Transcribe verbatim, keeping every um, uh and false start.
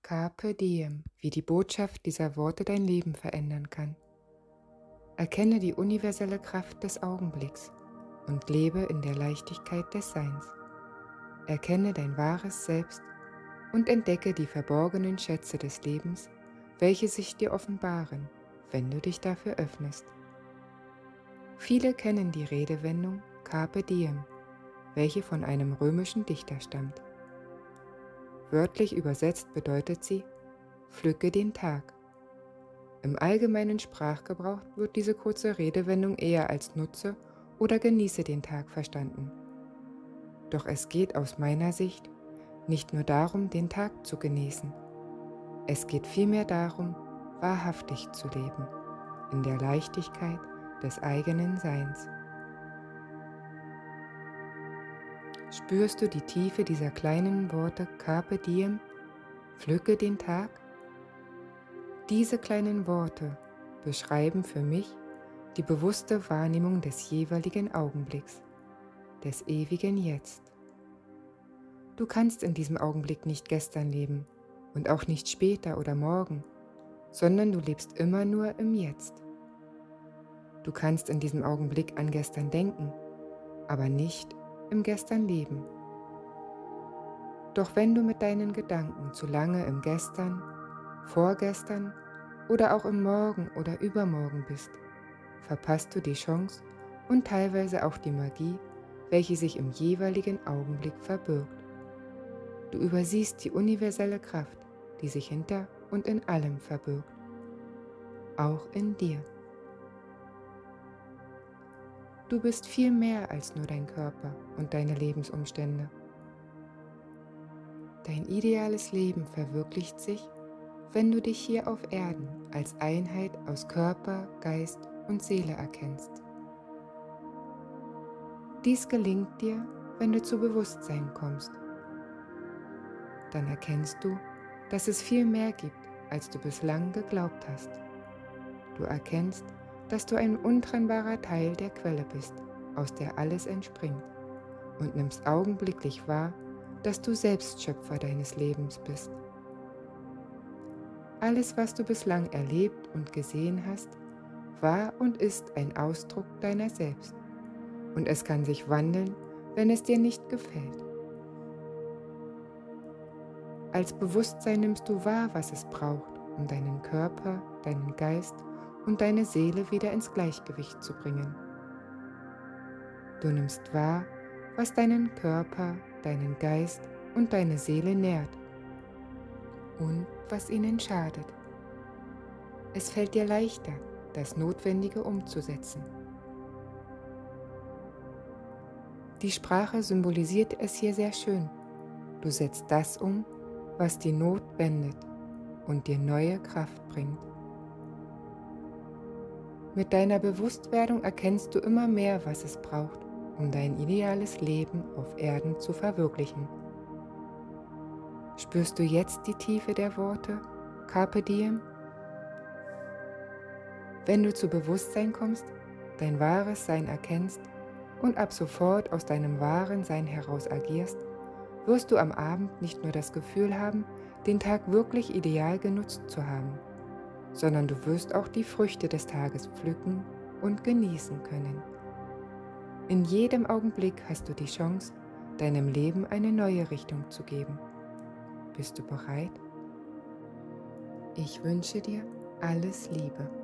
Carpe diem, wie die Botschaft dieser Worte dein Leben verändern kann. Erkenne die universelle Kraft des Augenblicks und lebe in der Leichtigkeit des Seins. Erkenne dein wahres Selbst und entdecke die verborgenen Schätze des Lebens, welche sich dir offenbaren, wenn du dich dafür öffnest. Viele kennen die Redewendung Carpe diem, welche von einem römischen Dichter stammt. Wörtlich übersetzt bedeutet sie: Pflücke den Tag. Im allgemeinen Sprachgebrauch wird diese kurze Redewendung eher als Nutze oder Genieße den Tag verstanden. Doch es geht aus meiner Sicht nicht nur darum, den Tag zu genießen. Es geht vielmehr darum, wahrhaftig zu leben, in der Leichtigkeit des eigenen Seins. Spürst du die Tiefe dieser kleinen Worte Carpe diem, pflücke den Tag? Diese kleinen Worte beschreiben für mich die bewusste Wahrnehmung des jeweiligen Augenblicks, des ewigen Jetzt. Du kannst in diesem Augenblick nicht gestern leben und auch nicht später oder morgen, sondern du lebst immer nur im Jetzt. Du kannst in diesem Augenblick an gestern denken, aber nicht im Gestern leben. Doch wenn du mit deinen Gedanken zu lange im Gestern, Vorgestern oder auch im Morgen oder Übermorgen bist, verpasst du die Chance und teilweise auch die Magie, welche sich im jeweiligen Augenblick verbirgt. Du übersiehst die universelle Kraft, die sich hinter und in allem verbirgt, auch in dir. Du bist viel mehr als nur dein Körper und deine Lebensumstände. Dein ideales Leben verwirklicht sich, wenn du dich hier auf Erden als Einheit aus Körper, Geist und Seele erkennst. Dies gelingt dir, wenn du zu Bewusstsein kommst. Dann erkennst du, dass es viel mehr gibt, als du bislang geglaubt hast. Du erkennst, dass du ein untrennbarer Teil der Quelle bist, aus der alles entspringt, und nimmst augenblicklich wahr, dass du selbst Schöpfer deines Lebens bist. Alles, was du bislang erlebt und gesehen hast, war und ist ein Ausdruck deiner selbst, und es kann sich wandeln, wenn es dir nicht gefällt. Als Bewusstsein nimmst du wahr, was es braucht, um deinen Körper, deinen Geist und deine Seele wieder ins Gleichgewicht zu bringen. Du nimmst wahr, was deinen Körper, deinen Geist und deine Seele nährt und was ihnen schadet. Es fällt dir leichter, das Notwendige umzusetzen. Die Sprache symbolisiert es hier sehr schön. Du setzt das um, was die Not wendet und dir neue Kraft bringt. Mit deiner Bewusstwerdung erkennst du immer mehr, was es braucht, um dein ideales Leben auf Erden zu verwirklichen. Spürst du jetzt die Tiefe der Worte Carpe diem? Wenn du zu Bewusstsein kommst, dein wahres Sein erkennst und ab sofort aus deinem wahren Sein heraus agierst, wirst du am Abend nicht nur das Gefühl haben, den Tag wirklich ideal genutzt zu haben, sondern du wirst auch die Früchte des Tages pflücken und genießen können. In jedem Augenblick hast du die Chance, deinem Leben eine neue Richtung zu geben. Bist du bereit? Ich wünsche dir alles Liebe.